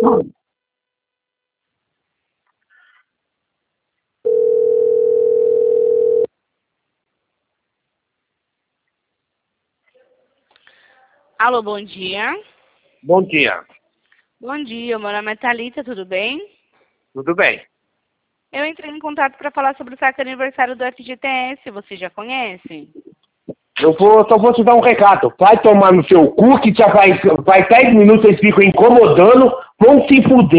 Alô, bom dia. Bom dia. Bom dia, meu nome é Thalita, tudo bem? Tudo bem? Eu entrei em contato para falar sobre o saque aniversário do FGTS, você já conhece? Só vou te dar um recado. Vai tomar no seu cu que já vai 10 minutos eles ficam incomodando. Vão se fuder.